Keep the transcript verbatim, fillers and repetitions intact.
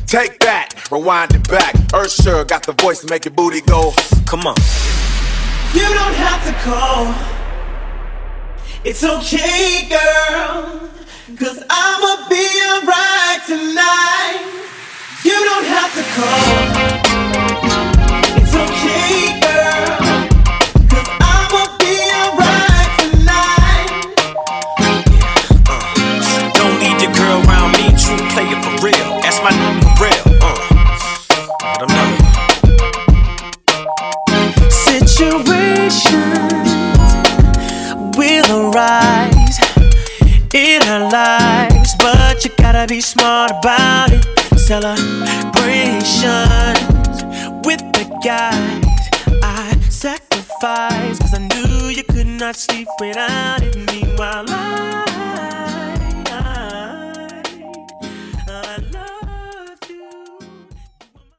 Take that, rewind it back. Usher got the voice to make your booty go. Come on. You don't have to call. It's okay, girl, 'cause I'ma be alright tonight. You don't have to call. It's okay, girl, 'cause I'ma be alright tonight. Yeah, uh, don't leave your girl around me, true player for real. That's my n- for real. Uh, let 'em know. Situations will arise in our lives, but you gotta be smart about it. Celebrations with the guys I sacrificed, 'cause I knew you could not sleep without it. Meanwhile I